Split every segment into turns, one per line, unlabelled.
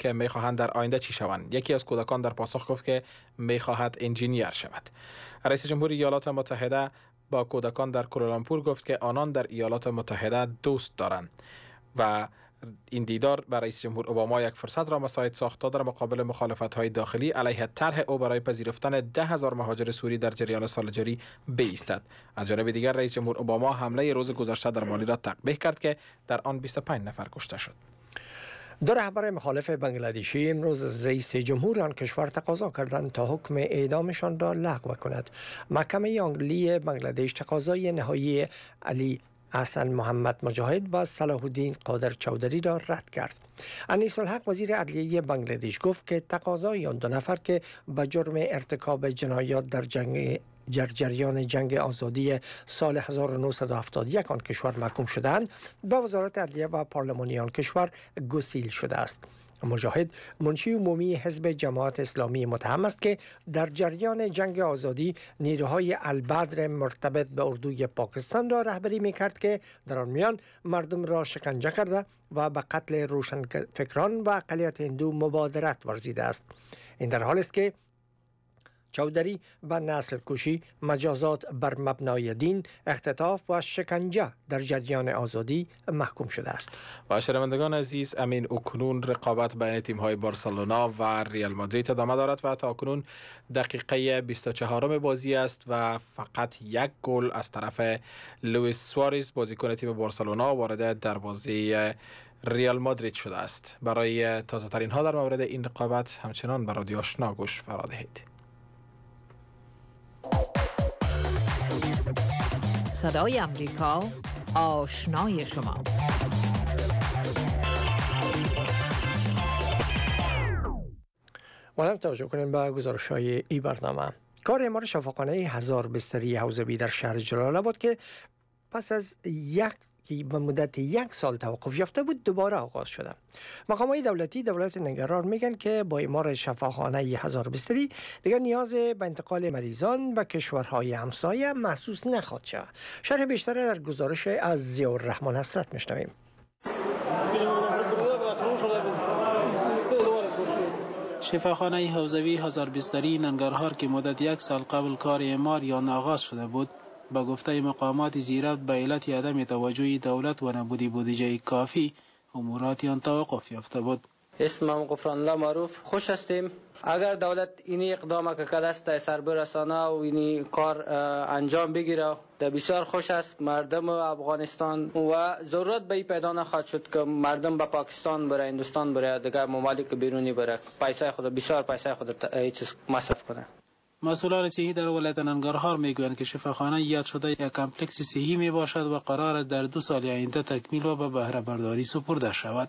که میخواهند در آینده چی شوند. یکی از کودکان در پاسخ گفت که میخواهد انجینیر شود. رئیس جمهوری ایالات متحده با کودکان در کوالالامپور گفت که آنان در ایالات متحده دوست دارند و این دیدار برای رئیس جمهور اوباما یک فرصت را مساعد ساخت تا در مقابل مخالفت‌های داخلی علیه طرح او برای پذیرفتن 10,000 مهاجر سوری در جریان سال جاری بایستد. از جانب دیگر رئیس جمهور اوباما حمله روز گذشته در مالی را تقبیح کرد که در آن 25 نفر کشته شد.
دو رهبر مخالف بنگلادشی امروز از رئیس جمهور آن کشور تقاضا کردند تا حکم اعدامشان را لغو کند. محکمه انگلی بنگلادش تقاضای نهایی علی حسن محمد مجاهد و صلاح الدین قادر چودری را رد کرد. انیس الحق وزیر عدلیه بنگلادش گفت که تقاضای آن دو نفر که به جرم ارتکاب جنایات در جریان جنگ آزادی سال 1971 آن کشور محکوم شدند به وزارت عدلیه و پارلمانی آن کشور گسیل شده است. مجاهد منشی عمومی حزب جماعت اسلامی متهم است که در جریان جنگ آزادی نیروهای البدر مرتبط به اردوی پاکستان را رهبری می‌کرد که در آن میان مردم را شکنجه کرده و به قتل روشنفکران و اقلیت هندو مبادرت ورزیده است. این در حالی است که چودری به نسل کشی، مجازات بر مبنای دین، اختطاف و شکنجه در جریان آزادی محکوم شده است.
و شنوندگان عزیز، امین اکنون رقابت بین تیم‌های بارسلونا و ریال مادرید ادامه دارد و تا اکنون دقیقه 24 بازی است و فقط یک گل از طرف لوئیس سواریز بازیکن تیم بارسلونا وارد دروازه ریال مادرید شده است. برای تازه ترین ها در مورد این رقابت همچنان به رادیو آشنا گوش فرا دهید.
صدای امریکا، آشنای شما.
ولم توجه کنیم به گزارش‌های این برنامه. کار اعمار شفاخانه 1000 بستری حوزوی در شهر جلال آباد که پس از به مدت 1 سال توقف یافته بود دوباره آغاز شده. مقامات دولتی دولت نگران میگن که با اعمار شفاخانه 1000 بستری دیگر نیاز به انتقال مریضان به کشورهای همسایه محسوس نخواهد شد. شرح بیشتر در گزارش از ضیاءالرحمن حسرت میشنویم.
شفاخانه حوزوی 1000 بستری ننگرهار که مدت 1 سال قبل کار اعمار یا آغاز شده بود، با گفته مقامات زیرت به علت عدم توجه دولت و نبود بودجه کافی امورات آن توقف یافته بود.
اسمم غفران الله معروف. خوش هستیم اگر دولت اینی اقدام که کرده است سر برسانه و اینی کار انجام بگیره، ده بسیار خوش است. مردم افغانستان و ضرورت به پیدا نخواهد شد که مردم به پاکستان بره، هندوستان بره، دیگر ممالک بیرونی بره، پیسه خود بسیار پیسه خود چیز مصرف کنه.
مسئولان صحی در ولایت ننگرهار میگویند که شفاخانه یاد شده یک کمپلکس صحی می باشد و قرار است در 2 سال آینده تکمیل و به بهره برداری سپرده شود.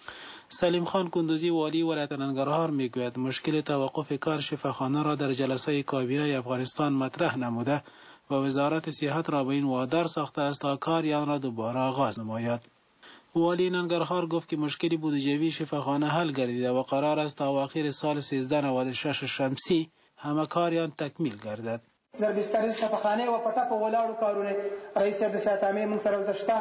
سلیم خان کندوزی والی ولایت ننگرهار میگوید مشکل توقف کار شفاخانه را در جلسه کابینه افغانستان مطرح نموده و وزارت صحت را به این وادار ساخته است تا کار آن را دوباره آغاز نماید. والی ننگرهار گفت که مشکل بودجوی شفاخانه حل گردیده و قرار است تا اواخر سال 1396 شمسی همه کاریان تکمیل گردد.
در بستر شفاخانه و پټه په ولاړو کارونه رئیس د صحت عامه موږ سره دشته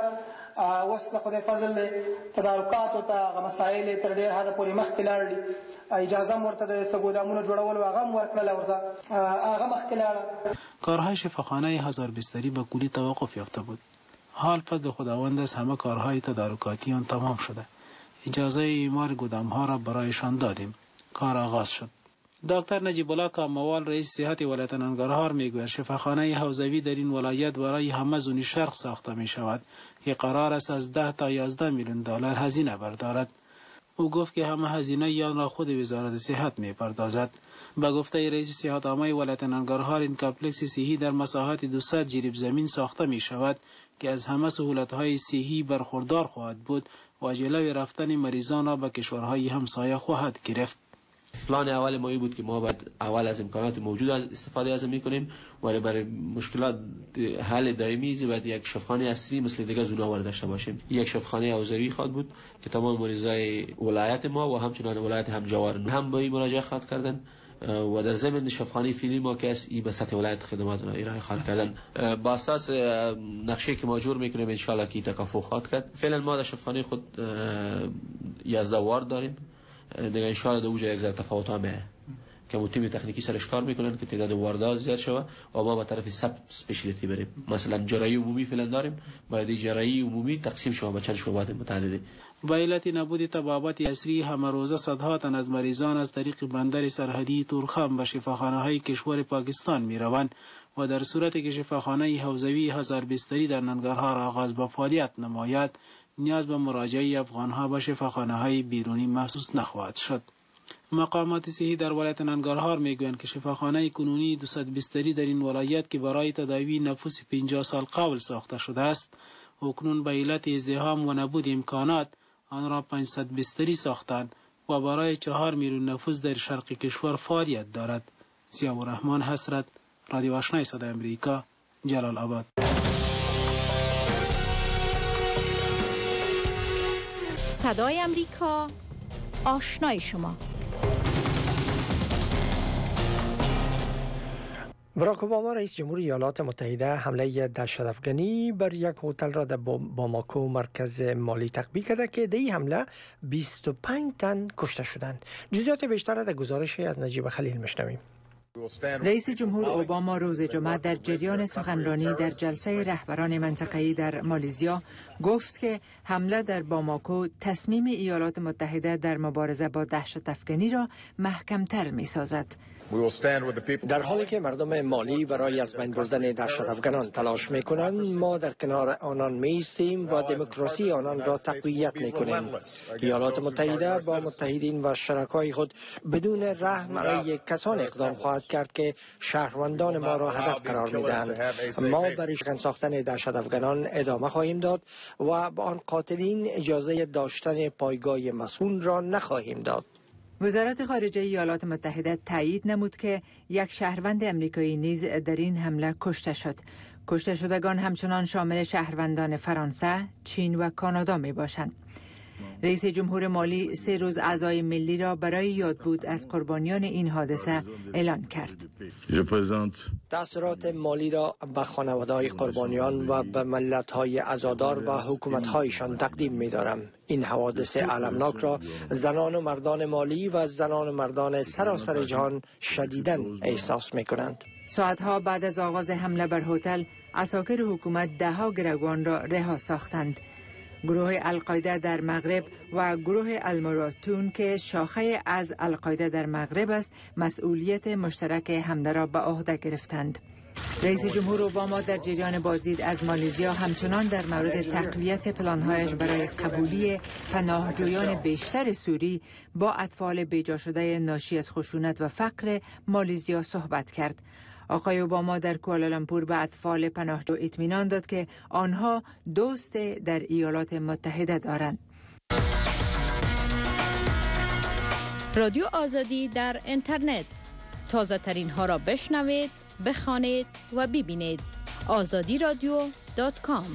اوس د خدای فضل تدارکات او ته مسائل تر ډیر حد پورې مخکې لاړې. اجازه مرته د څګودامونو جوړول او هغه ورکړل ورته هغه مخکې لاړه.
کارهای شفاخانه 1000 بستری به کلی توقف یافته بود. حال فضل خداوند است همه کارهای تدارکاتی آن تمام شده. اجازه اعمار گودام‌ها را برایشان دادیم. کار آغاز شد. دکتر نجیب الله کاموال رئیس صحت ولایت ننگرهار میگوید شفاخانه حوزوی در این ولایت برای همه زون شرق ساخته می شود که قرار است از 10 تا 11 میلیون دلار هزینه بردارد. او گفت که همه هزینه آن را خود وزارت صحت می پردازد. با گفته رئیس صحت عامه ولایت ننگرهار این کمپلکس صحی در مساحت 200 جریب زمین ساخته می شود که از همه سهولت‌های صحی برخوردار خواهد بود و جلوی رفتن مریضان را به کشورهای همسایه خواهد گرفت.
پلان اول ما بود که ما باید اول از امکانات موجود استفاده از میکنیم ولی برای مشکلات حل دائمی باید یک شفاخانه اصلی مثل دیگه زوناور داشته باشیم. یک شفاخانه حوزوی خواهد بود که تمام مریضای ولایت ما و همچنان ولایت همجوار هم به این مراجعه خواهد کردن و در ضمن شفاخانه فعلی ما که است به سطح ولایت خدمات ارائه خواهد کردن. با اساس نقشه که ما جور میکنیم ان شاء الله که تکافو خواهد کرد. فعلا ما در شفاخانه خود 11 وارد داریم دیگه ان شاء الله دوجه یک ذره تفاوت هم که تیم تکنیکی سرش کار میکنن که تعداد واردات زیاد شوه و ما به طرف سب اسپشیالیتی بریم. مثلا جراحی عمومی فعلا داریم، باید جراحی عمومی تقسیم شوه به چند شعبات متعدده.
به علت نبود طبابت عصری همه روزه صدها تن از مریضان از طریق بندر سرحدی تورخم به شفاخانه‌های کشور پاکستان میروند و در صورتی که شفاخانه حوزوی هزار بستری در ننگرهار آغاز به فعالیت نماید، نیاز به مراجعه افغانها به شفاخانه‌های بیرونی محسوس نخواهد شد. مقامات صحی در ولایت ننگرهار میگویند که شفاخانه کنونی 200 بستری در این ولایت که برای تداوی نفوس 50 سال قبل ساخته شده است، اکنون به علت ازدحام و نبود امکانات آن را 500 بستری ساختند و برای 4 میلیون نفوس در شرق کشور فعالیت دارد. ضیاء الرحمن حسرت، رادیو آشنای صدای امریکا، جلال آباد.
صدای امریکا، آشنای شما.
باراک اوباما رئیس جمهور ایالات متحده حمله دهشت‌افکنی بر یک هتل را در باماکو مرکز مالی تطبیق کرده که در این حمله 25 تن کشته شدند. جزئیات بیشتر در گزارش از نجیب خلیل میشنویم.
رئیس جمهور اوباما روز جمعه در جریان سخنرانی در جلسه رهبران منطقه‌ای در مالزیا گفت که حمله در باماکو تصمیم ایالات متحده در مبارزه با دهشت‌افکنی را محکم‌تر می‌سازد.
در حالی که مردم مالی برای از بین بردن دهشت‌افکنان تلاش می‌کنند، ما در کنار آنان می‌ایستیم و دموکراسی آنان را تقویت می‌کنیم. ایالات متحده با متحدین و شرکای خود بدون رحم علیه کسان اقدام خواهد کرد که شهروندان ما را هدف قرار می‌دهند. ما برای شکن ساختن دهشت‌افکنان ادامه خواهیم داد و با آن قاتلین اجازه داشتن پایگاه مسئول را نخواهیم داد.
وزارت خارجه ایالات متحده تایید نمود که یک شهروند امریکایی نیز در این حمله کشته شد. کشته شدگان همچنان شامل شهروندان فرانسه، چین و کانادا می باشند. رئیس جمهور مالی 3 روز عزای ملی را برای یادبود از قربانیان این حادثه اعلان کرد.
تأثیرات مالی را به خانواده‌های قربانیان و به ملت‌های عزادار و حکومت‌هایشان تقدیم می‌دارم. این حوادث المناک را زنان و مردان مالی و زنان و مردان سراسر جهان شدیداً احساس می‌کنند.
ساعتها بعد از آغاز حمله بر هتل، عساکر حکومت ده‌ها گروگان را رها ساختند. گروه القاعده در مغرب و گروه المراتون که شاخه از القاعده در مغرب است، مسئولیت مشترک حمله را به عهده گرفتند. رئیس جمهور اوباما در جریان بازدید از مالزیا همچنان در مورد تقویت پلان‌هایش برای قبولی پناهجویان بیشتر سوری با اطفال بیجا شده ناشی از خشونت و فقر مالزیا صحبت کرد. آقای اوباما در کوالالامپور به اطفال پناهجو اطمینان داد که آنها دوست در ایالات متحده دارند.
رادیو آزادی در اینترنت، تازه ترین ها را بشنوید، بخوانید و ببینید. azadiradio.com.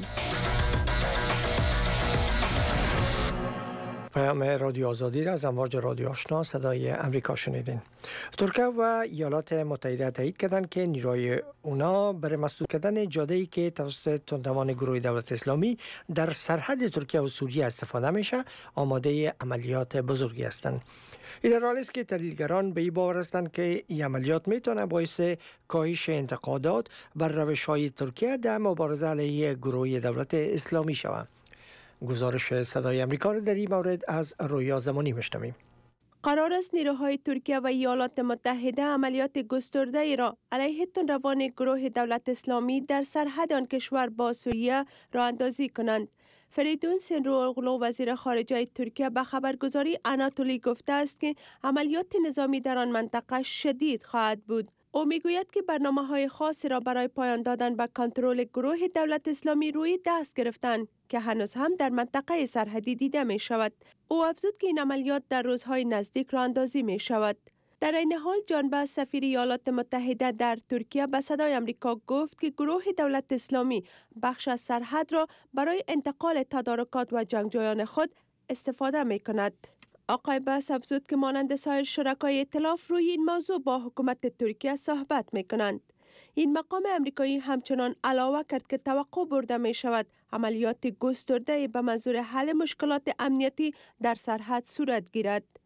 پیام رادیو آزادی را از امواج رادیو آشنا صدای امریکا شنیدین. ترکیه و ایالات متحده تایید کردند که نیروهای اونا برای مسدود کردن جاده‌ای که توسط تندروان گروه دولت اسلامی در سرحد ترکیه و سوریه استفاده میشه آماده عملیات بزرگی هستند. این در حالی است که تحلیلگران به این باور هستند که این عملیات میتونه باعث کاهش انتقادات بر روش‌های ترکیه در مبارزه علیه گروه دولت اسلامی شود. گزارش صدای امریکا را در این مورد از رویا زمانی میشنویم.
قرار است نیروهای ترکیه و ایالات متحده عملیات گسترده را علیه تندروان گروه دولت اسلامی در سرحد آن کشور با سوریه راه اندازی کنند. فریدون سنروغلو وزیر خارجه ترکیه به خبرگزاری آناتولی گفته است که عملیات نظامی در آن منطقه شدید خواهد بود. او میگوید که برنامه‌های خاصی را برای پایان دادن به کنترل گروه دولت اسلامی روی دست گرفتند که هنوز هم در منطقه سرحدی دیده می شود. او افزود که این عملیات در روزهای نزدیک راه اندازی می شود. در این حال جان باس سفیر ایالات متحده در ترکیه به صدای امریکا گفت که گروه دولت اسلامی بخش از سرحد را برای انتقال تدارکات و جنگجویان خود استفاده می کند. آقای باس افزود که مانند سایر شرکای ائتلاف روی این موضوع با حکومت ترکیه صحبت می کنند. این مقام امریکایی همچنان علاوه کرد که توقع برده می شود عملیات گسترده به منظور حل مشکلات امنیتی در سرحد صورت گیرد.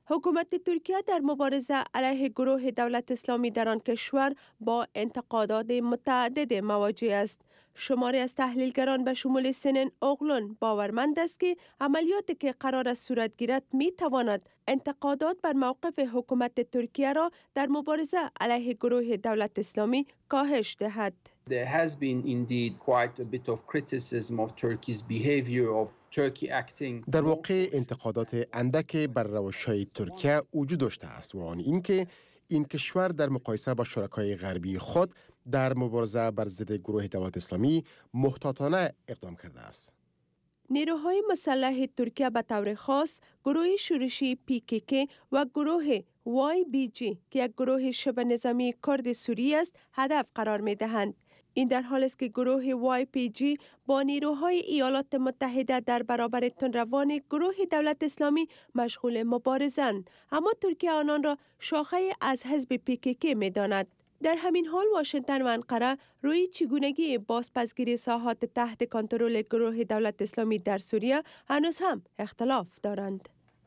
حکومت ترکیه در مبارزه علیه گروه دولت اسلامی در آن کشور با انتقادات متعدد مواجه است. شماری از تحلیلگران به شمول سنن اوغلون باورمند است که عملیاتی که قرار است صورت گیرد می تواند انتقادات بر موقف حکومت ترکیه را در مبارزه علیه گروه دولت اسلامی کاهش دهد.
There has been indeed quite a bit of criticism of Turkey's behavior of Turkey acting.
در واقع انتقادات اندک بر روش‌های ترکیه وجود داشته است و آن اینکه این کشور در مقایسه با شرکای غربی خود در مبارزه بر ضد گروه دولت اسلامی محتاطانه اقدام کرده است.
نیروهای مسلح ترکیه به طور خاص گروه شورشی PKK و گروه YPG که یک گروه شبه نظامی کرد سوری است هدف قرار می دهند. این در حال است که گروه YPG با نیروهای ایالات متحده در برابر تندروان گروه دولت اسلامی مشغول مبارزند، اما ترکیه آنان را شاخه از حزب PKK می داند. در همین حال واشنگتن و انقره روی چگونگی بازپسگیری ساحات تحت کنترل گروه دولت اسلامی در سوریه هنوز هم اختلاف دارند.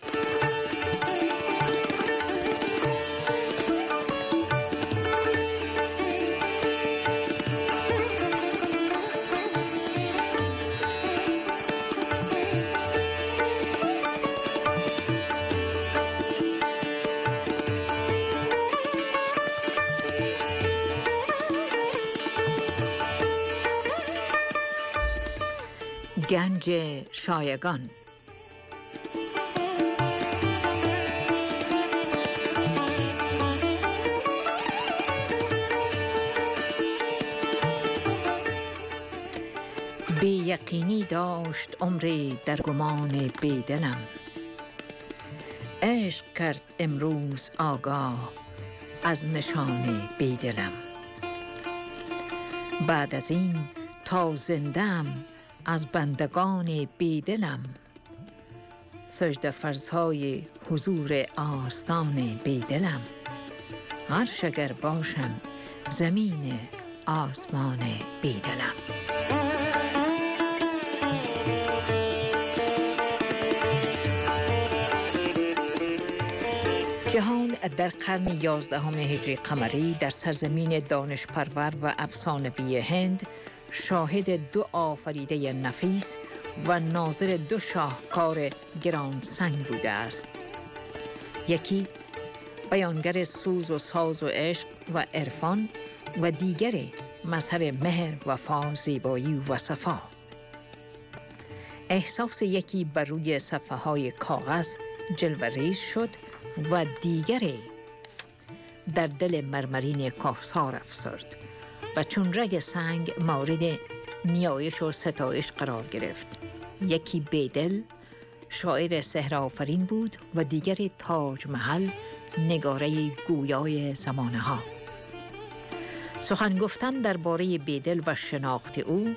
گنج شایگان. بی یقینی داشت عمری در گمان بیدلم، عشق کرد امروز آگاه از نشان بیدلم. بعد از این تا زندم از بندگان بیدلم، سجده فرضهای حضور آستان بیدلم. عرش اگر باشم زمین آسمان بیدلم. جهان در قرن 11 هجری قمری در سرزمین دانش پرور و افسانوی هند شاهد دو آفریده نفیس و ناظر دو شاهکار گران سنگ بوده است. یکی بیانگر سوز و ساز و عشق و عرفان و دیگری مظهر مهر، وفا، زیبایی و صفا. احساس یکی بر روی صفحه های کاغذ جلوه‌ریز شد و دیگری در دل مرمرین کهسار افسرد و چون رگ سنگ مورد نیایش و ستایش قرار گرفت. یکی بیدل شاعر سحرآفرین بود و دیگری تاج محل نگاره گویای زمانه ها. سخن گفتن درباره بیدل و شناخت او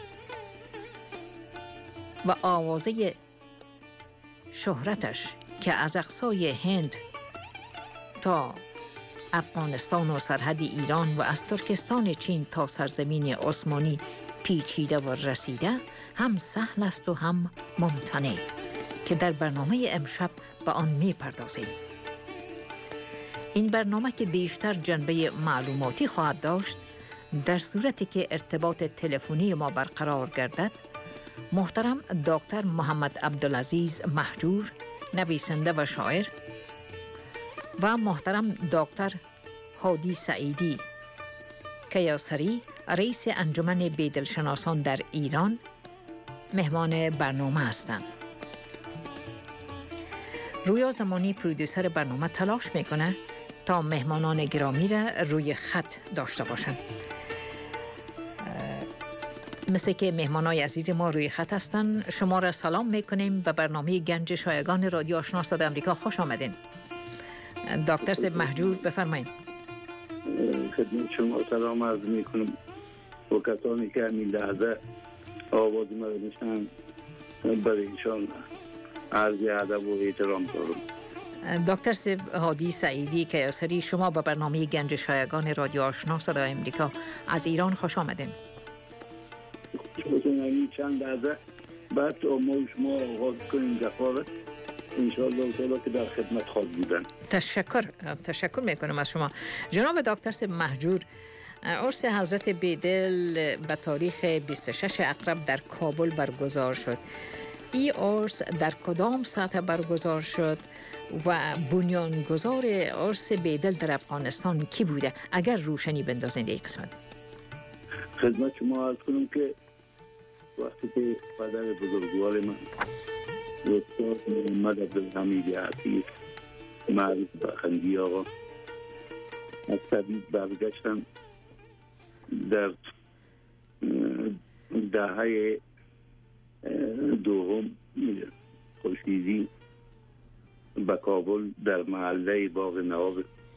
و آوازه شهرتش که از اقصای هند تا افغانستان و سرحد ایران و از ترکستان چین تا سرزمین عثمانی پیچیده و رسیده هم سهل است و هم ممتنع که در برنامه امشب به آن می‌پردازیم. این برنامه که بیشتر جنبه معلوماتی خواهد داشت، در صورتی که ارتباط تلفنی ما برقرار گردد، محترم دکتر محمد عبدالعزیز مهجور، نویسنده و شاعر، و محترم دکتر هادی سعیدی کیاسری، رئیس انجمن بیدلشناسان در ایران، مهمان برنامه هستند. رویا زمانی پرودوسر برنامه تلاش میکنه تا مهمانان گرامی را روی خط داشته باشند. مثل که مهمانای عزیز ما روی خط هستن، شما را سلام میکنیم به برنامه گنج شایگان رادیو آشنا صدای آمریکا. خوش آمدین. دکتر صاحب مهجور بفرمایید.
خدمت شما سلام عرض میکنم و کسانی که همین لحظه آواز ما رو میشنن، برای ایشان عرض ادب و احترام دارم.
دکتر صاحب هادی سعیدی کیاسری، شما به برنامه گنج شایگان رادیو آشنا صدای آمریکا از ایران خوش آمدین.
چند لحظه بعد ما شما آغاز کنیم دفعه انشاءالله تعالی که در خدمت خواهد بودن.
تشکر میکنم از شما جناب دکتر سید مهجور. عرس حضرت بیدل به تاریخ 26 اقرب در کابل برگزار شد. این عرس در کدام سطح برگزار شد و بنیانگذار عرس بیدل در افغانستان کی بوده؟ اگر روشنی بندازید یک قسمت.
خدمت شما عرض کنم که وقتی که پدر بزرگوار من استاد محمد عبدالحمید عتیق معروف به خندی آقا از طبیب برگشتن در دهه دوم خورشیدی به کابل در محله باغ نواب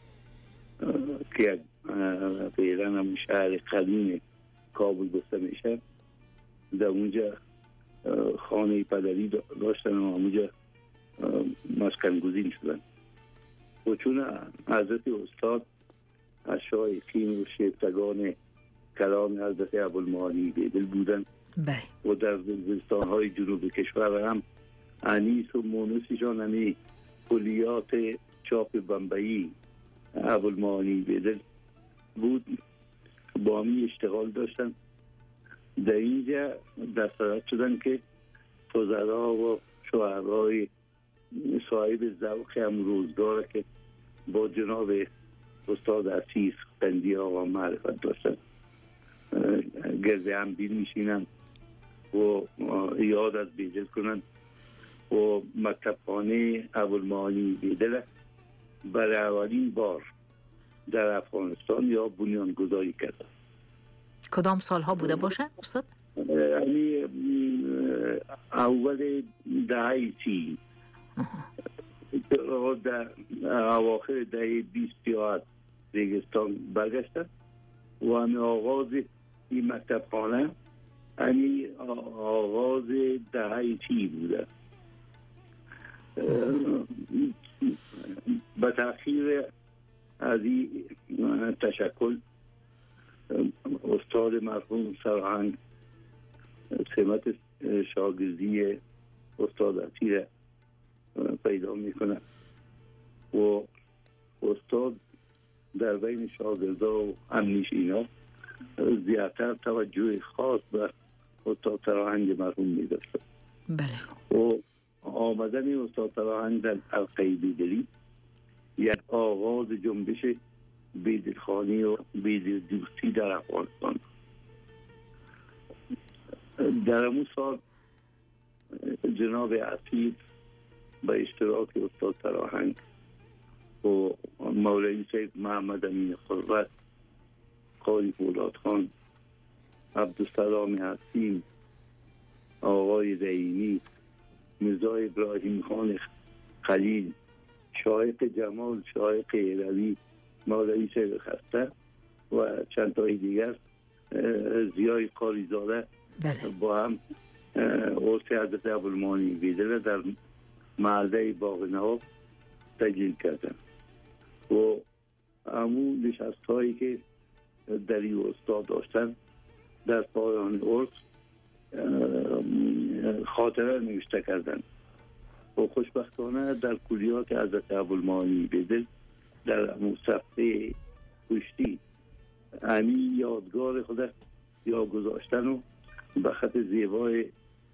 که فعلا هم شهر قدیم کابل گفته میشه، در اونجا خانه پدری داشتن و اونجا مسکن گزین شدن. و چون حضرت استاد از شایخین و شیفتگان کلام حضرت ابوالمعالی بیدل بودن و در زمستان‌های جنوب کشور هم انیس و مونسشان همی کلیات چاپ بمبئی ابوالمعالی بیدل بود، با همی اشتغال داشتن. در اینجا دستورات شدن که فضلا و شعرهای صاحب ذوق هم روزگار که با جناب استاد عزیز قندی آقا معرفت داشتن گرد هم بیل میشینن و یاد از بیدل کنن و مکتبخانه ابوالمعالی بیدل برای اولین بار در افغانستان یا بنیان گذاری کردن. کدام سالها بوده باشه استاد؟ یعنی اول دهه 30 در اواخر دهه 20 یا ریگستان برگشتن و همین آغاز این مکتبخانه همین آغاز دهه 30 بوده. به تأخیر از این تشکل استاد مرحوم سرهنگ سمت شاگردی استاد عطیه پیدا میکنه و استاد در بین شاگردا و همنشینا زیادتر توجه خاص به استاد سرهنگ مرحوم میداشت. بله. و آمدن استاد سرهنگ در حلقه بیدلی یک آغاز جنبش بیدلخانی و بیدل دوستی در افغانستان. در امون سال جناب عصیب به اشتراک استاد سرهنگ و مولوی سید محمد امین خلوت، قاری فولاد خان، عبدالسلام حسین، آقای رحیمی، میرزا ابراهیم خان خلیل، شایق جمال، شایق علوی، مولوی سید خسته و چند تای دیگر زیای قاری زاده با هم عرس حضرت ابوالمعالی بیدل در محله باغ نواب تجلیل کردن و همون نشست هایی که در این استاد داشتن در پایان عرس خاطره نوشته کردن و خوشبختانه در کلیات حضرت ابوالمعالی بیدل در صفحه پشتی همین یادگار خود یا گذاشتن و به خط زیبای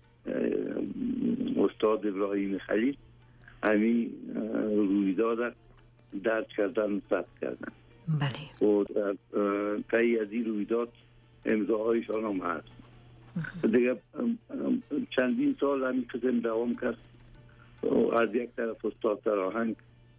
استاد ابراهیم خلیل همین رویداد درج کردن و ثبت کردن. بله. و در طی از این رویداد امضاهایشان هم هست. دیگه چندین سال همین قسم دوام کرد و از یک طرف استاد سرهنگ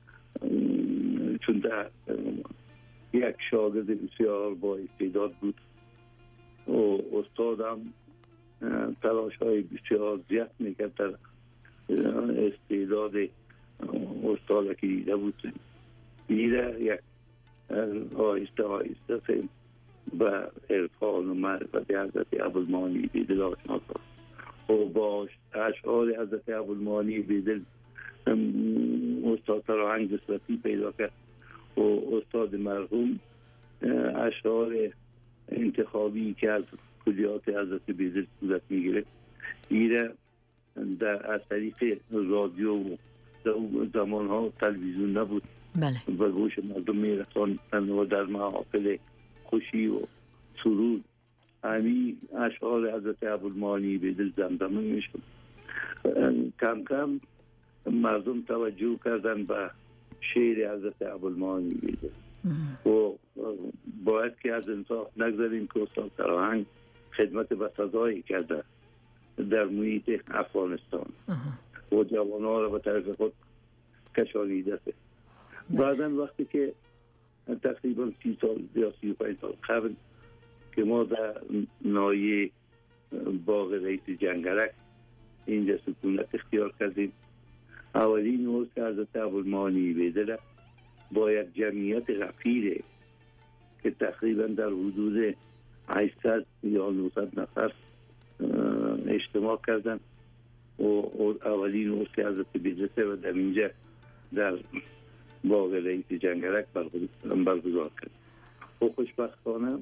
چون در یک شاگرد بسیار با استعداد بود و استاد هم تلاش های بسیار زیاد میکرد در استعداد استاد که دیده بود دیده یک آهسته آهسته به عرفان و معرفت حضرت ابوالمعالی بیدل آشنا شد و با اشعار حضرت ابوالمعالی بیدل استاد سرهنگ دسترسی پیدا کرد و استاد مرحوم اشعار انتخابی که از کلیات حضرت بیدل صورت میگیره ایره در از طریق رادیو و زمان ها تلویزیون نبود،
بله،
به گوش مردم میرساندن و در محافل خوشی و سرود همین اشعار حضرت ابوالمعانی بیدل زمزمه میشد. کم کم مردم توجه کردن به شعر حضرت ابوالمعانی بیدل و باید که از انصاف نگذاریم که استاد سراهنگ خدمت به سزایی کرده در محیط افغانستان و جوانان را به طرف خود کشانیده است. بعداً وقتی که تقریبا 30 سال یا 35 سال قبل که ما در ناحیه باغ رئیس جنگرک اینجا سکونت اختیار کردیم، اولین عرس حضرت ابوالمعانی بیدل با یک جمعیت غفیر که تقریبا در حدود 800 یا 900 نفر اجتماع کردن و اولین عرس حضرت بیدل و در اینجا در باغ رئیس جنگرک برگزار کرد. و خوشبختانه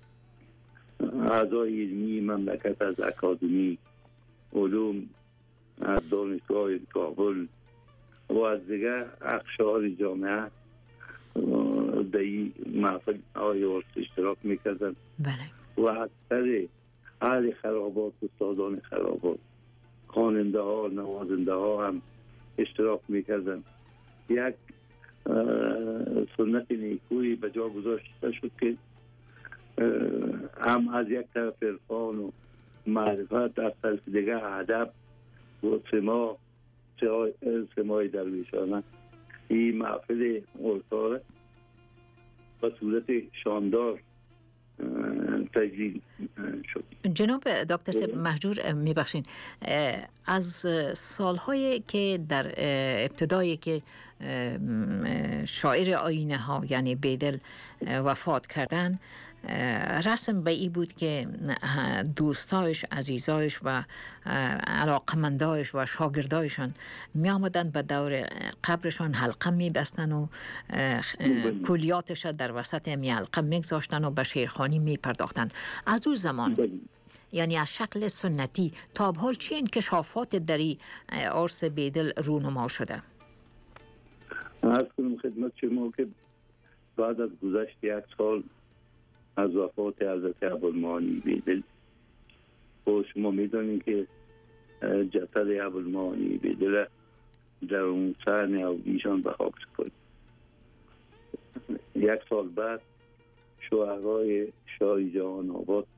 اعضای علمی مملکت از اکادمی علوم، از دانشگاه کابل و از دیگر اقشار جامعه در این محفل های عرس اشتراک میکردن.
بله.
و اکثر اهل خرابات، استادان خرابات، خواننده ها، نوازنده ها هم اشتراک میکردن. یک سنت نیکویی به جا گذاشته شد که هم از یک طرف عرفان و معرفت، از طرف دیگر ادب و سماع درویشانه این محفل عرس‌ها به صورت شاندار تجلیل شد.
جناب دکتر صاحب مهجور میبخشین، از سالهایی که در ابتدایی که شاعر آینه ها یعنی بیدل وفات کردن، رسم به ای بود که دوستایش، عزیزایش و علاقمندایش و شاگردایشان می آمدن به دور قبرشان حلقه می بستن و کلیاتش در وسط می حلقه می گذاشتن و به شعرخوانی می پرداختن. از اون زمان یعنی از شکل سنتی تا به حال چه انکشافات در این عرس بیدل رونما شده؟
عرض کنم خدمت شما که بعد از گذشت 1 سال از وفات حضرت ابوالمعانی بیدل و شما میدونید که جسد ابوالمعانی بیدل در اون صحن ایشان به خاک سپرد. 1 سال بعد شوهرای شاه جهان آباد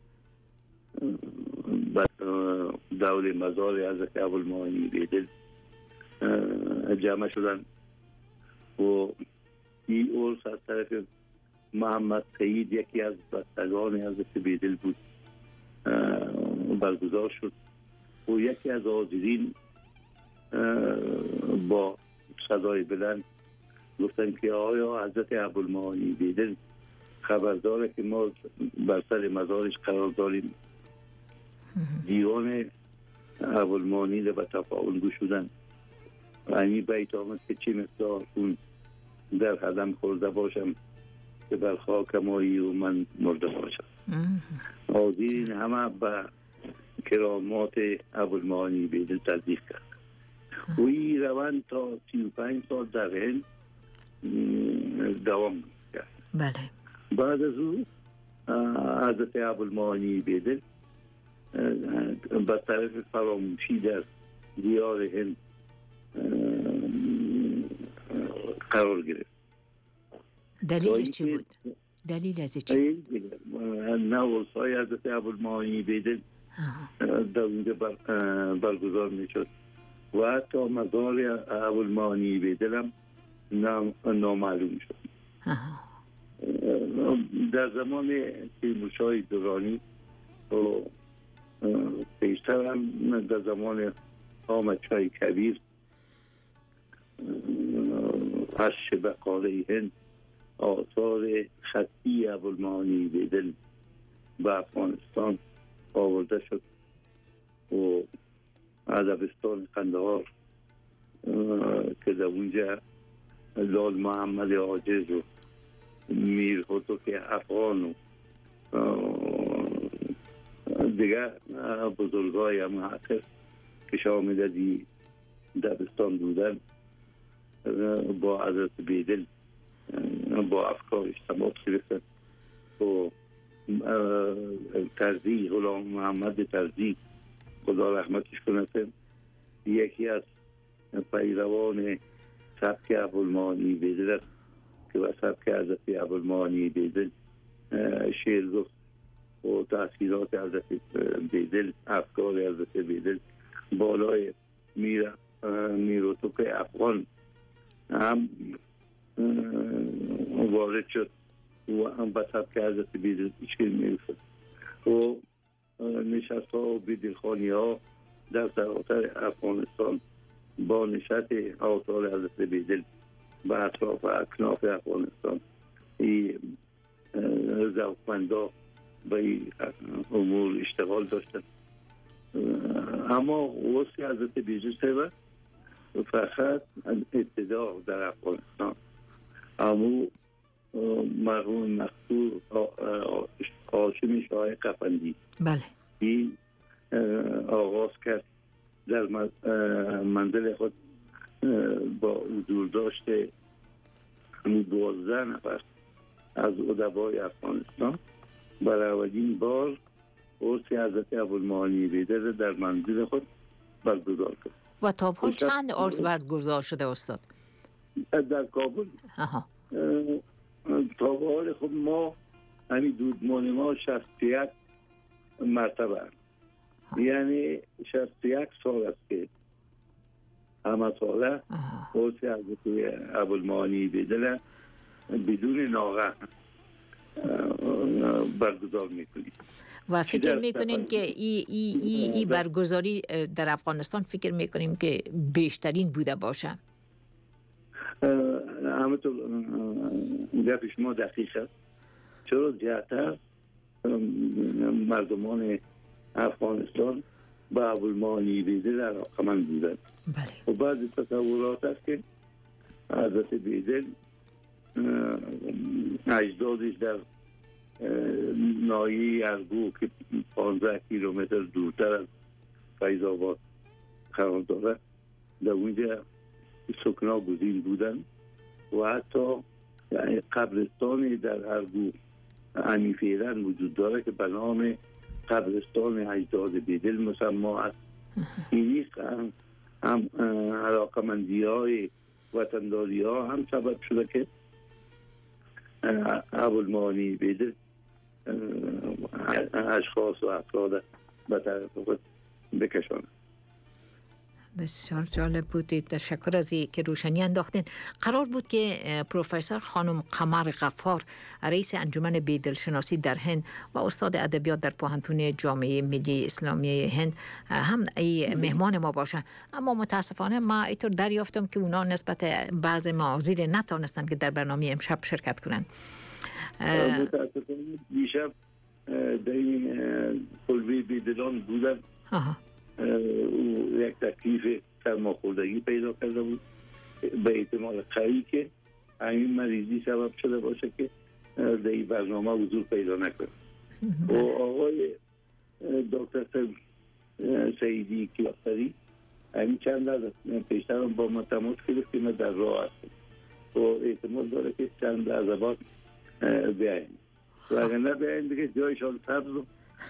دور مزار حضرت ابوالمعانی بیدل جمع شدن و این عرس از طرف محمد سعید، یکی از بستگان حضرت بیدل بود، برگزار شد و یکی از حاضرین با صدای بلند گفتن که آیا حضرت ابوالمعانی بیدل خبرداره که ما بر سر مزارش قرار داریم؟ دیوان ابوالمعانی را به تفاعل گشودن و این بیت آمد که چه مقدار اون در قدم خورده باشم که بر خاک مایی و من مرده باشم. حاضرین همه به کرامات ابوالمعانی بیدل تصدیق کرد و این روند تا 35 سال در هند دوام کرد.
بله.
بعد از او حضرت ابوالمعانی بیدل به طرف فراموشی در دیار هند قرار گرفت.
دلیلش چی بود؟ دلیل از چی؟
نه عرس‌های حضرت ابوالمعانی بیدل در اونجا برگزار میشد و حتی مزار ابوالمعانی بیدل هم نامعلوم شد. در زمان تیمورشاه درانی و پیشتر هم در زمان حامد شاه کبیر از شبقاله هند آثار خطی ابوالمعانی بیدل به افغانستان آورده شد و ادبستان قندهار که در اونجا لال محمد عاجز و میر هتک افغان و دیگر بزرگای محقق که شامل دی دبستان بودن با حضرت بیدل با افکارش تماس گرفتن و ترزی، غلام محمد ترزی خدا رحمتش کنه، یکی از پیروان سبک ابوالمعانی بیدل است که به سبک حضرت ابوالمعانی بیدل شعر گفت و تأثیرات حضرت بیدل، افکار حضرت بیدل بالای میروتوک افغان هم وارد شد و هم به سبک حضرت بیدل شعر می‌گفت و نشست ها و بیدلخوانی ها در سراسر افغانستان با نشست آثار حضرت بیدل به اطراف اکناف افغانستان ذوقمندا به این امور اشتغال داشتن. اما وصف حضرت بیدل فقط ابتدا در افغانستان اما مرحوم مقتول هاشم شاه قفندی
بله
این آغاز کرد در منزل خود با حضور داشته 12 نفر از ادبای افغانستان برای اولین بار عرس حضرت ابوالمعانی بیدل در منزل خود برگزار کرد.
و تا حال چند عرس برگزار شده استاد؟
در کابل تا به حال خب ما همین دودمان ما 61 مرتبه یعنی 61 سال است که همه ساله عرس حضرت ابوالمعانی بیدل بدون ناغه برگزار میکنیم.
و فکر میکنین که این برگزاری در افغانستان فکر میکنیم که بیشترین بوده باشه؟
همونطور گپ شما دقیق است، چرا زیادتر مردمان افغانستان به ابوالمعانی بیدل علاقه‌مند بودند. و بعضی تصورات است که حضرت بیدل اجدادش در ناحیه ارگو که 15 کیلومتر دورتر از فیض آباد قرار دارد در اونجا سکنا گزین بودن و حتی قبرستانی در ارگو همی فعلا وجود داره که به نام قبرستان اجداد بیدل مسما است. این هم علاقمندی های وطنداری ها هم سبب شده که ابوالمعانی بیدل اشخاص و افراد به طرف خود بکشانه.
بسیار جالب بودید، تشکر از این که روشنی انداختین. قرار بود که پروفسور خانم قمر غفار رئیس انجمن بیدلشناسی در هند و استاد ادبیات در پوهنتون جامعه ملی اسلامی هند هم مهمان ما باشن، اما متاسفانه ما اینطور دریافتم که اونا نسبت بعض معاذیر نتونستن که در برنامه امشب شرکت کنن.
متاسفانه دیشب در این کلبه بیدلان بودن یک تکلیف سرماخوردگی پیدا کرده بود، به احتمال قوی که همین مریضی سبب شده باشه که در این برنامه حضور پیدا نکنه. و آقای دکتر سعیدی کیافتری همین چند لحظه پیشتر با ما تماس گرفت که ما در راه هستیم و احتمال داره که چند لحظه بعد بیاییم و اگر نه بیاییم دیگه جایشان سبز رو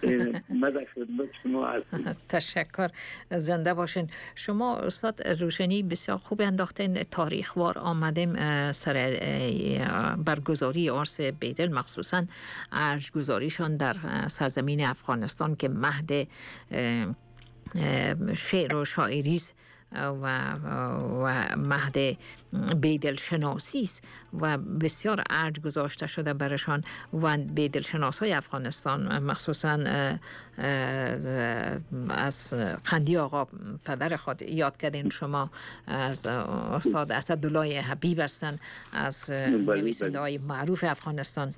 تشکر، زنده باشین. شما استاد روشنی بسیار خوب انداختین، تاریخوار آمدیم سر برگزاری عرس بیدل، مخصوصا ارجگذاریشان در سرزمین افغانستان که مهد شعر و شاعری و مهد بیدل شناسی است و بسیار ارج گذاشته شده برشان و بیدل شناسای افغانستان، مخصوصا از قندی آقا پدر خود یاد کردین شما، از استاد اسدالله حبیب هستن، از نویسنده های معروف افغانستان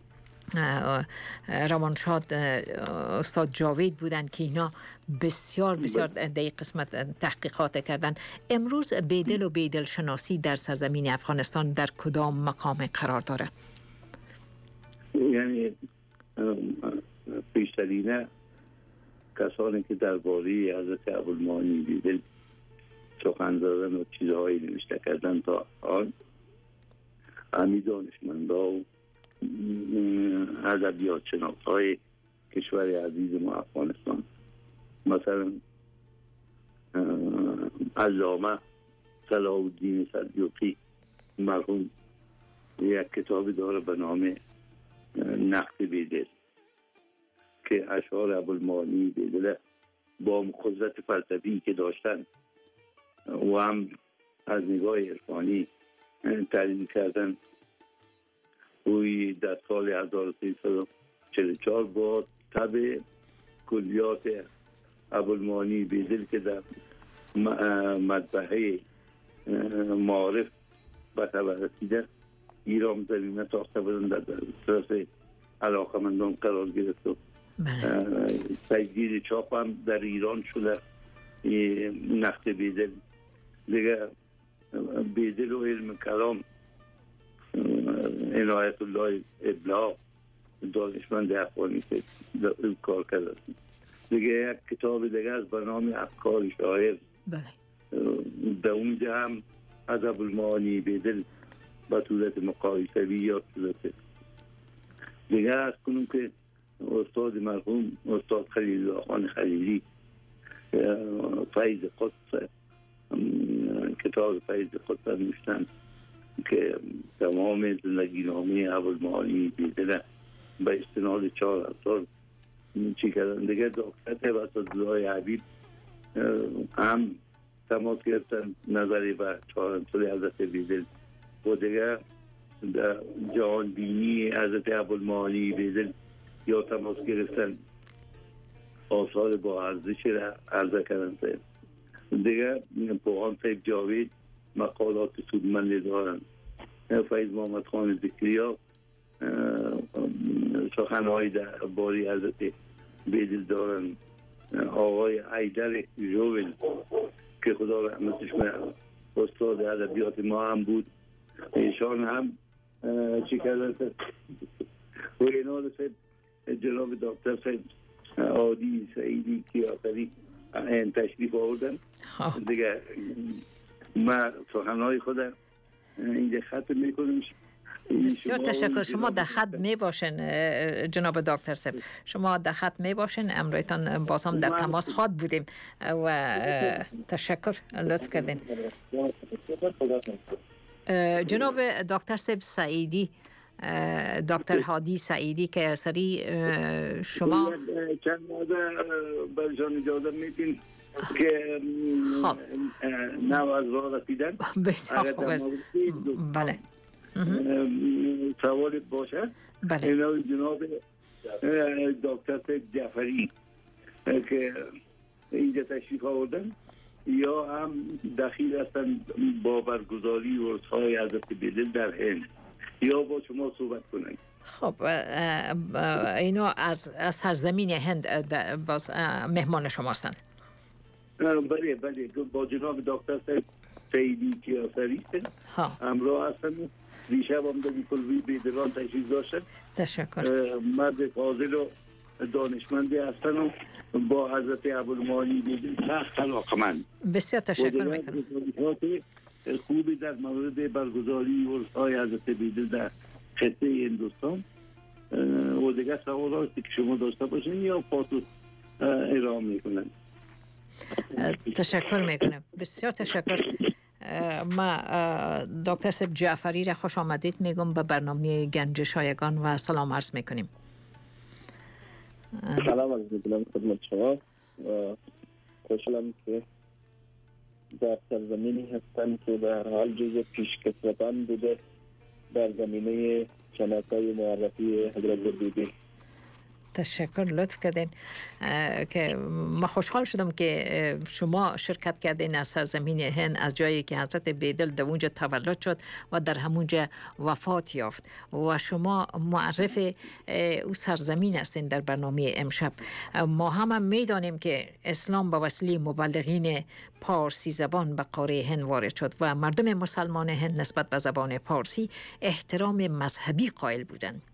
روانشاد استاد جاوید بودن که اینا بسیار در این قسمت تحقیقات کردن. امروز بیدل و بیدل شناسی در سرزمین افغانستان در کدام مقام قرار داره؟
یعنی پیشترینه کسانی که درباره حضرت ابوالمعانی بیدل سخن زدن و چیزهایی نوشته کردن تا آن همی دانشمندا و ادبیات شناس‌های کشور عزیز ما افغانستان، مثلا علامه صلاح الدین سلجوقی مرحوم یک کتابی داره به نام نقد بیدل که اشعار ابوالمعانی بیدل با قدرت فلسفی که داشتن و هم از نگاه عرفانی تحلیل کردن، اوی در سال 1344 با طبع کلیات ابوالمعانی بیدل که در مطبعه معارف به طبع رسیده ایران زمینه ساخته بودن، در دسترس علاقمندان قرار گرفت و تجدید چاپ هم در ایران شده. نقد بیدل دیگه، بیدل و علم کلام عنایت الله ابلاغ دانشمند افغانی که کار کرده دیگه، یک کتاب دیگه از به نام افکار شاعر در اونجا هم از ابوالمعانی بیدل به صورت مقایسوی یا صورت دیگه از کنم که استاد مرحوم استاد خلیل الله خان خلیلی فیض قدس، کتاب فیض قدس نوشتن که تمام زندگی نامه ابوالمعانی بیدل به استناد 4 سال چی کردن دیگه. دکتر اسدالله حبیب هم تماس گرفتن نظری به 4 سال حضرت بیدل و دیگه در جهان بینی حضرت ابوالمعانی بیدل یا تماس گرفتن آثار با ارزش را عرضه کردن. دیگه پوهان صاحب جاوید مقالات سودمند دارن، فیض محمد خان ذکریا سخنهای در باری حضرت بیدل دارن، آقای حیدر جوول که خدا رحمتش کنه استاد ادبیات ما هم بود، ایشان هم چی کردن و اینا صاحب جناب دکتر صاحب عادی سعیدی کیاسری تشریف آوردن دیگه. ما سخنهای خودم اینجا ختم میکنم.
بسیار تشکر. شما در خط می باشین جناب دکتر صاحب، شما در خط می باشین، امرویتان باز هم در تماس خواهد بودیم و تشکر لطف کردین. جناب دکتر صاحب سعیدی، دکتر هادی سعیدی که سری شما
چند ماده برشان اجازه میتین که نو از راه رسیدن
بسیار خوب است. بله
سوال باشه.
بله.
اینا جناب دکتر صاحب جعفری که اینجا تشریف آوردن یا هم دخیل هستن با برگزاری ورزهای حضرت بیدل در هند، یا با شما صحبت کنن.
خب اینا از سرزمین هند باز مهمان شما هستن.
بله با جناب دکتر صاحب سعیدی کیاسری همراه هستن. دیشب هم در کلوی بیدران تشریف داشتن.
تشکر.
مرد فاضل و دانشمندی هستن و با حضرت ابوالمعانی بیدل سخت علاقه‌مند.
بسیار تشکر میکنم.
خوبی در مورد برگزاری ورزهای حضرت بیدل در خطه هندوستان و دیگه سوالاتی که شما داشته باشین یا پاسخ ارائه میکنن.
تشکر میکنم. بسیار تشکر. ما دکتر صاحب جعفری را خوش آمدید میگم به برنامه گنج شایگان و سلام عرض میکنیم.
سلام عرض میکنم خدمت شما. خوشحالم که در سرزمینی هستم که در حال جزء پیشکسوتان بوده در زمینه شناسایی معرفی حضرت بیدل.
تشکر لطف کردین که ما خوشحال شدم که شما شرکت کردین در سرزمین هند از جایی که حضرت بیدل در اونجا تولد شد و در همونجا وفات یافت و شما معرف او سرزمین هستین در برنامه امشب. ما هم میدانیم که اسلام به وسیله مبلغین پارسی زبان به قاره هند وارد شد و مردم مسلمان هند نسبت به زبان پارسی احترام مذهبی قائل بودند.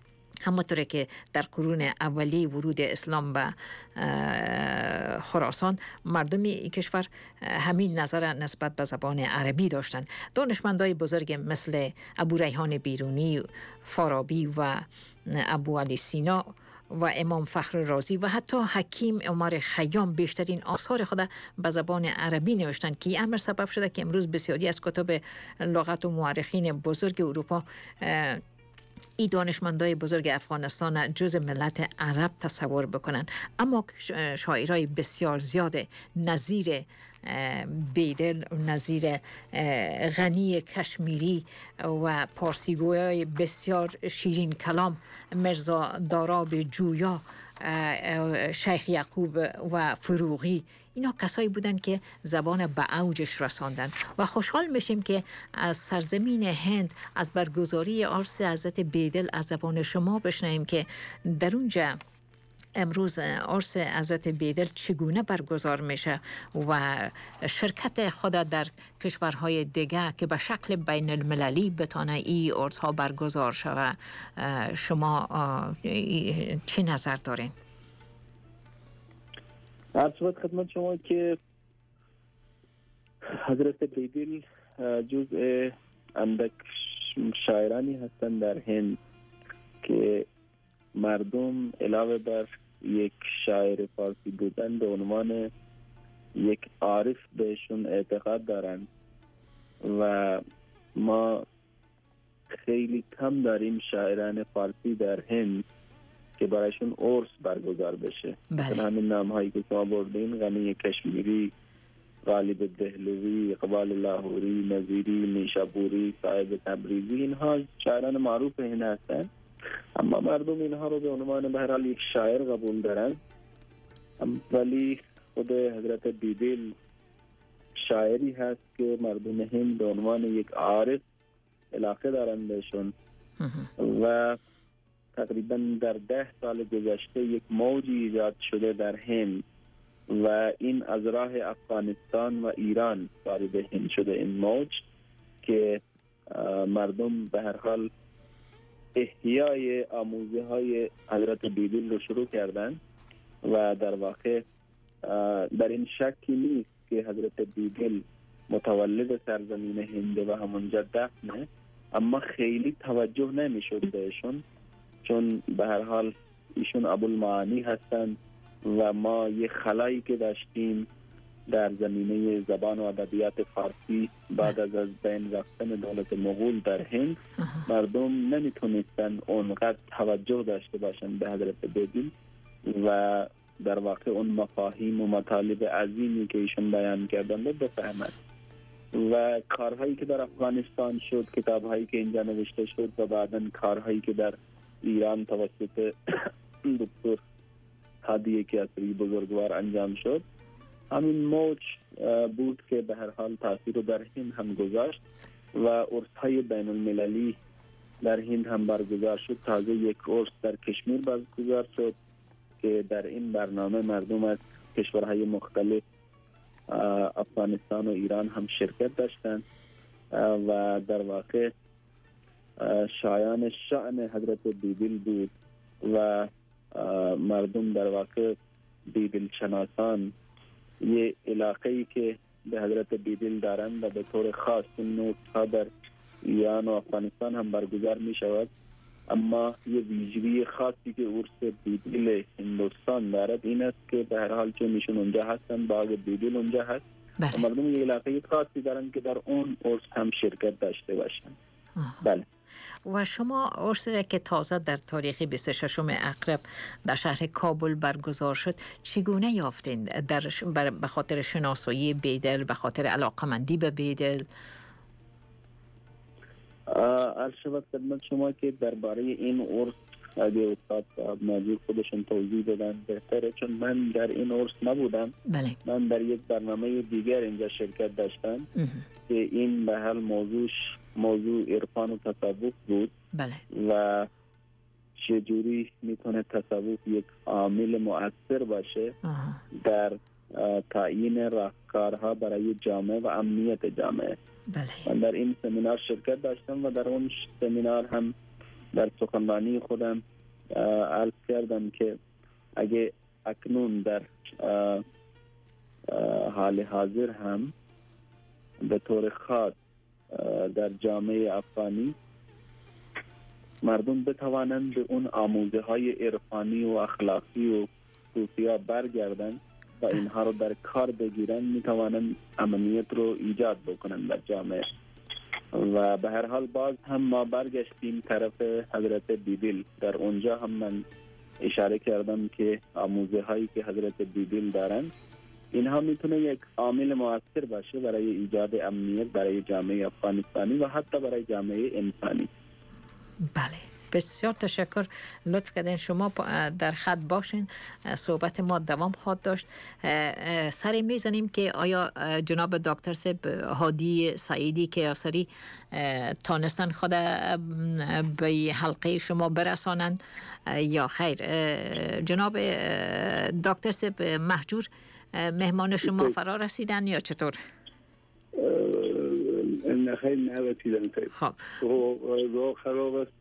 همونطور که در قرون اولی ورود اسلام به خراسان مردم این کشور همین نظر نسبت به زبان عربی داشتند. دانشمندای بزرگ مثل ابو ریحان بیرونی، فارابی و ابو علی سینا و امام فخر رازی و حتی حکیم عمر خیام بیشترین آثار خود به زبان عربی نوشتند که این امر سبب شده که امروز بسیاری از کتب لغت و مورخین بزرگ اروپا ای دانشمندای بزرگ افغانستان جز ملت عرب تصور بکنن. اما شاعرای بسیار زیاد نظیر بیدل، نظیر غنی کشمیری و پارسیگویای بسیار شیرین کلام، مرزا داراب جویا، شیخ یعقوب و فروغی، اینا کسایی بودن که زبان به اوجش رساندن و خوشحال میشیم که از سرزمین هند از برگزاری عرس حضرت بیدل از زبان شما بشنویم که در اونجا امروز عرس حضرت بیدل چگونه برگزار میشه و شرکت خود در کشورهای دیگه که به شکل بین المللی بتانه این عرس ها برگزار شود. شما چه نظر دارین؟
عرض شود خدمت شما که حضرت بیدل جزء اندک شاعرانی هستند در هند که مردم علاوه بر یک شاعر فارسی بودن به عنوان یک عارف بهشون اعتقاد دارند و ما خیلی کم داریم شاعران فارسی در هند که برایشون عرس برگزار بشه. مثل همین نام هایی که شما بردین، غنی کشمیری، غالب دهلوی، اقبال لاهوری، نظیری، نیشابوری، صاحب تبریزی، اینها شاعران معروف هند هستند، اما مردم اینها رو به عنوان به هر حال یک شاعر قبول دارن. ولی خود حضرت بیدل شاعری هست که مردم هند به عنوان یک عارف علاقه دارن بهشون و تقریبا در 10 سال گذشته یک موجی ایجاد شده در هند و این از راه افغانستان و ایران وارد هند شده. این موج که مردم به هر حال احیای آموزه های حضرت بیدل رو شروع کردن و در واقع در این شکی نیست که حضرت بیدل متولد سرزمین هند و همونجا دفنه، اما خیلی توجه نمیشد بهشون چون به هر حال ایشون ابوالمعانی هستند و ما یه خلایی که داشتیم در زمینه زبان و ادبیات فارسی بعد از بین رفتن دولت مغول در هند مردم نمیتونستن اونقدر توجه داشته باشن به حضرت بیدل و در واقع اون مفاهیم و مطالب عظیمی که ایشون بیان کردن رو بفهمند و کارهایی که در افغانستان شد، کتابهایی که اینجا نوشته شد و بعداً کارهایی که در ایران توسط دکتر هادی کیاسری بزرگوار انجام شد، همین موج بود که به هر حال تاثیر در هند هم گذاشت و عرس‌های بین المللی در هند هم برگزار شد. تازه یک عرس در کشمیر برگزار شد که در این برنامه مردم از کشورهای مختلف افغانستان و ایران هم شرکت داشتند و در واقع شایان شأن حضرت بیدل بود و مردم در واقع بیدل شناسان یه علاقه‌ای که به حضرت بیدل دارند و به طور خاص این نوت‌ها در ایران و افغانستان هم برگزار می شود، اما یه ویژگی خاصی که عرس بیدل هندوستان دارد این است که به هر حال چون ایشون اونجا هستن، باغ بیدل اونجا هست و مردم یه علاقه خاصی دارن که در اون عرس هم شرکت داشته باشن. بله.
و شما عرس که تازه در تاریخ 26 اکرب در شهر کابل برگزار شد چگونه یافتین؟ به خاطر شناسایی بیدل، به خاطر علاقمندی به بیدل؟
عرض شود خدمت شما که درباره این عرس اگه استاد صاحب موجود خودشون توضیح بدن بهتره، چون من در این عرس نبودم.
بله.
من در یک برنامه دیگر اینجا شرکت داشتم که این به حال موضوع عرفان و تصوف بود.
بله.
و چجوری میتونه تصوف یک عامل مؤثر باشه در تعیین راهکارها برای جامعه و امنیت جامعه.
بله.
من در این سمینار شرکت داشتم و در اون سمینار هم در سخنرانی خودم عرض کردم که اگه اکنون در حال حاضر هم به طور خاص در جامعه افغانی مردم بتوانند به اون آموزه های عرفانی و اخلاقی و صوفیا برگردند و اینها رو در کار بگیرن، میتوانند امنیت رو ایجاد بکنن در جامعه. و به هر حال باز هم ما برگشتیم طرف حضرت بیدل. در اونجا هم من اشاره کردم که آموزه هایی که حضرت بیدل دارن اینها میتونه یک عامل مؤثر باشه برای ایجاد امنیت برای جامعه افغانستانی و حتی برای جامعه انسانی.
بله، بسیار تشکر. لطف کردین شما در خط باشین، صحبت ما دوام خواهد داشت. سری میزنیم که آیا جناب دکتر صاحب هادی سعیدی که افسری تانستن خود به حلقه شما برسانند یا خیر؟ جناب دکتر صاحب مهجور، مهمان شما فرا رسیدن یا چطور؟
نه خیلی نرسیدن.
خب
راه خراب است،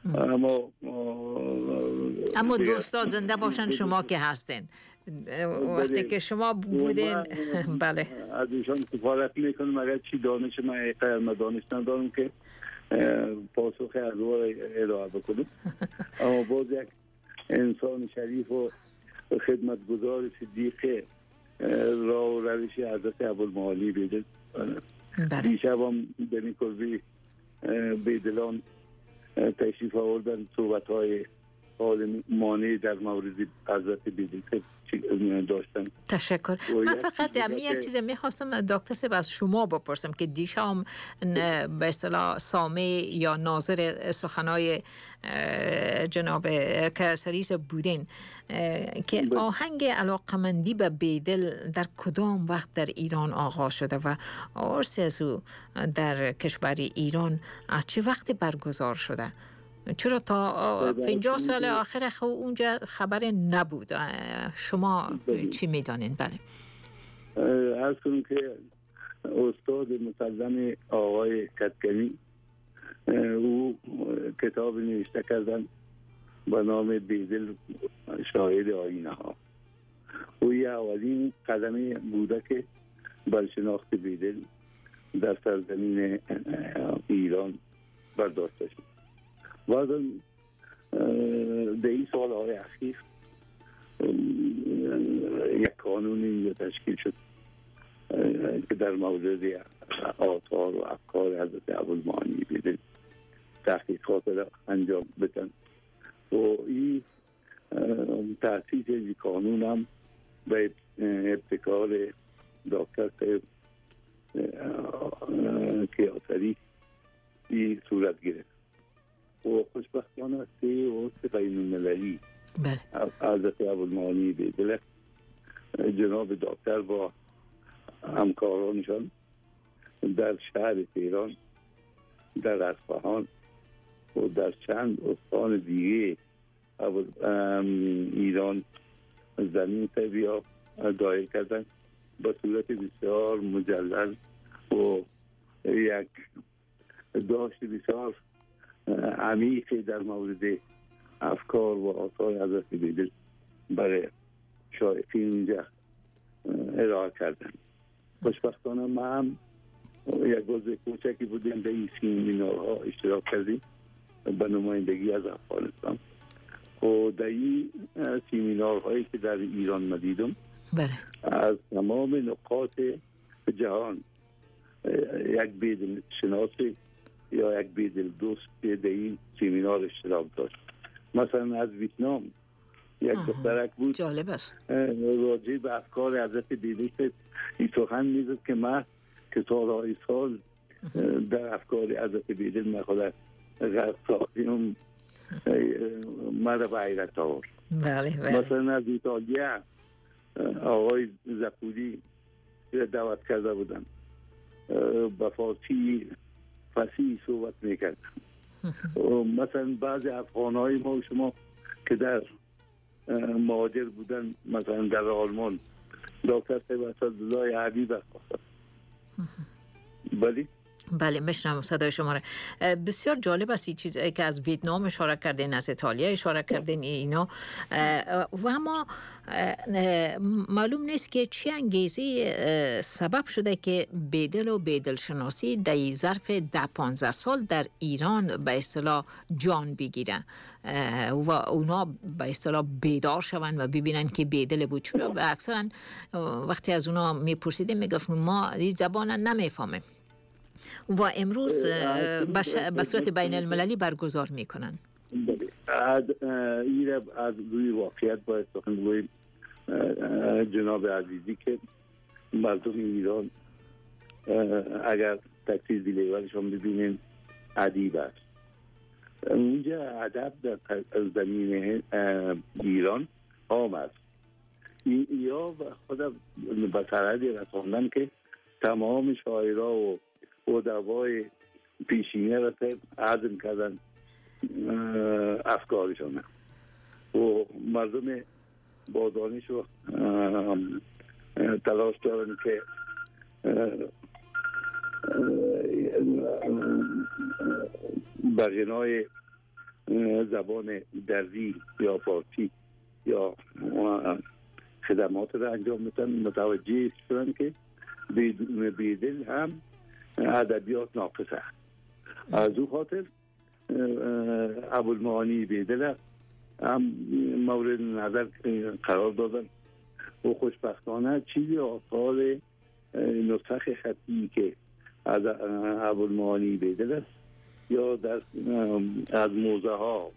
اما
دوستا زنده باشن شما که هستین. وقتی که شما بودین بله
از ایشان سفارت میکنم اگر چی دانش من اقدر دانش ندارم که پاسخ از او ارائه بکنم. اما باز یک انسان شریف و خدمتگزار صدیق راه و روش حضرت ابوالمعالی بیدل دیشب هم به نیکوزی بیدلان تشریف آوردن، صحبت های حال مانعی در مورد حضرت بیدل داشتن.
تشکر. من فقط یک چیز میخواستم دکتر صاحب از شما بپرسم که دیشب به اصطلاح سامع یا ناظر سخنای جناب کسریس بودین که آهنگ علاقمندی به بیدل در کدام وقت در ایران آغاز شده و عرص از او در کشور ایران از چه وقت برگزار شده؟ چرا تا 50 سال آخر اونجا خبر نبود؟ شما چی میدانین؟ بله
عرض کنم که استاد مسلم آقای کتکنی او کتاب نوشته کردن به نام بیدل شاهد آینه ها. او یه اولین قدمی بوده که بر شناخت بیدل در سرزمین ایران برداشته شد. بعد در این سالهای اخیر یک قانون اینجا تشکیل شد که در مورد آثار و افکار حضرت ابوالمعانی بیدل تحقیقات را انجام بدن و این تأسیس این قانون هم به ابتکار دکتر کیاسری این صورت گرفت و خوشبختانه سه وقت بین المللی حضرت ابوالمعانی بیدل جناب دکتر با همکارانشان در شهر تهران، در اصفهان و در چند استان دیگه ایران زمین بیا دایر کردن به صورت بسیار مجلل و یک داشت بسیار عمیقی در مورد افکار و آثار حضرت بیدل برای شایقین اینجا ارائه کردن. خوشبختانه ما هم یک عضو کوچکی بودیم در این سیمینارها اشتراک کردیم به نمایندگی از افغانستان و در این سیمینارهایی که در ایران ما دیدم از تمام نقاط جهان یک بیدل شناسی یا یک بیدل دوست که در این سیمینار اشتراک داشت. مثلا از ویتنام یک دخترک بود
جالب است
راجع به افکار حضرت بیدل این سخن میزد که من که سالهای سال در افکار حضرت بیدل من خودم غرق ساختیم من را به حیرت آورد. مثلا از ایتالیا آقای زپولی دعوت کرده بودن به فارسی فصیح صحبت میکرد. مثلا بعض افغانهای ما و شما که در مهاجر بودن مثلا در آلمان دکتر صاحب اسدالله حبیب است. بلی
بله میشنم صدای شما را. بسیار جالب است این چیزی که از ویتنام اشاره کردین، از ایتالیا اشاره کردین اینا، و اما معلوم نیست که چه انگیزه سبب شده که بیدل و بیدل شناسی در ظرف 10-15 سال در ایران به اصطلاح جان بگیره و اونا به اصطلاح بیدار شوند و ببینن که بیدل بود. چون اکثرا وقتی از اونا میپرسیدیم میگفتن ما این زبان نمیفهمیم و امروز به صورت بین المللی برگزار میکنن.
این از روی واقعیت باید سخن گوییم جناب عزیزی که مردم ایران اگر تکثیر دیلیورشون ببینین ادیب است. اونجا ادب در زمین ایران عام است. یا خود به سرحدی رساندن که تمام شاعرها و ادبای پیشینه را عزم کردن افکارشان و مردم با دانش و تلاش دارن که بغنای زبان درزی یا فارسی یا خدمات را انجام میتن، متوجه شدن که بدون بیدل هم ادبیات ناقصه. از او خاطر ابوالمعانی بیدل هم مورد نظر قرار دادن و خوشبختانه چیزی آثار نسخ خطی که از ابوالمعانی بیدل است یا در از موزه ها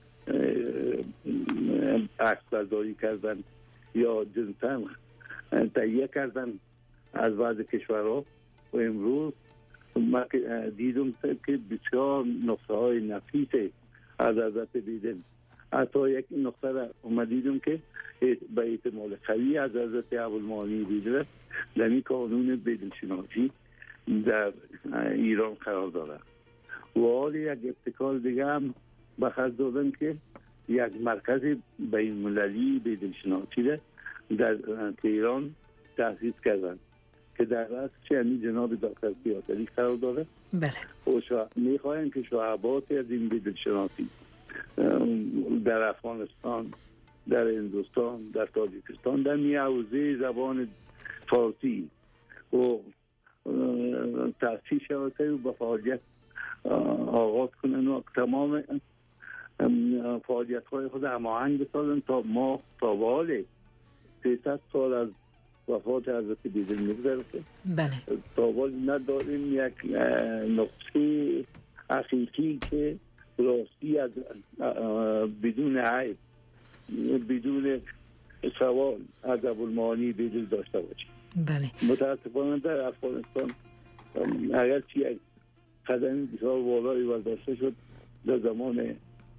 عکس برداری کردن یا جنساً تهیه کردن از بعض کشورها و امروز ما دیدم که بسیار نقطه های نفیس از حضرت بیدل، حتی یک نقطه را دیدم که به احتمال قوی از حضرت ابوالمعانی بیدل در این قانون بیدل شناسی در ایران قرار دارد. و حال یک ابتکار دیگه هم به خرج دادن که یک مرکز بین المللی بیدل شناسی را در ایران تأسیس کردن که در رأس چنین جناب دکتر پیاتری قرار داره.
بله.
و میخواین که شعبات از این بیدل شناسی در افغانستان، در هندوستان، در تاجیکستان، در میعوضه زبان فارسی و تأسیس شود و به فعالیت آغاز کنن و تمام فعالیت های خود هماهنگ بسازن تا ما تا حال 300 سال از وفات حضرت بیدل میگذره که
بله
تا حال نداریم یک نقطه حقیقی که راستی از بدون عیب بدون سوال از ابوالمعانی بیدل داشته باشیم.
بله.
متاسفانه در افغانستان اگر چی یک قدمی بسیار والایی برداشته شد در زمان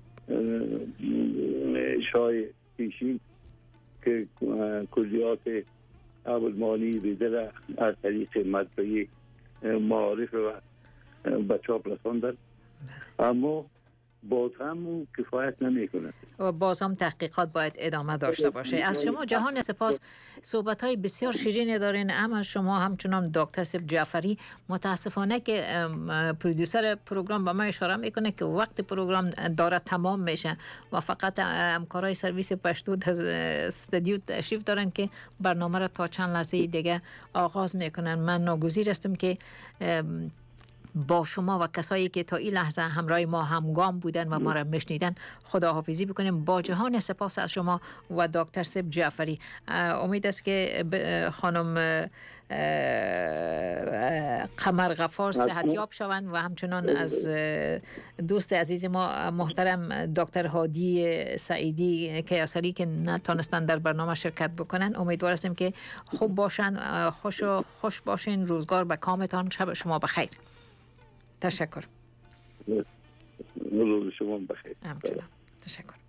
شاه پیشین که کلیات ابوالمعانی بیدل از طریق مطبعه معارف و به چاپ رساندن، اما باز هم کفایت نمی‌کنه
و باز هم تحقیقات باید ادامه داشته باشه. از شما جهان سپاس، صحبت‌های بسیار شیرینی دارین. اما شما همچنان دکتر سیب جعفری، متاسفانه که پرودوسر پروگرام به ما اشاره میکنه که وقت پروگرام داره تمام میشه و فقط همکارای سرویس پشتو در استودیو تشریف دارن که برنامه را تا چند لحظه دیگه آغاز میکنن. من ناگزیر هستم که با شما و کسایی که تا این لحظه همراه ما همگام بودن و ما را میشنیدن خداحافظی بکنیم. با جهان سپاس از شما و دکتر سیب جعفری. امید است که خانم قمر غفار صحتیاب شوند و همچنان از دوست عزیز ما محترم دکتر هادی سعیدی کیاسری که نتونستن در برنامه شرکت بکنن. امیدوار هستیم که خوب باشن، خوش باشین، روزگار به کامتان، شب شما بخیر. تشکر.
روز شما بخیر.
تشکر.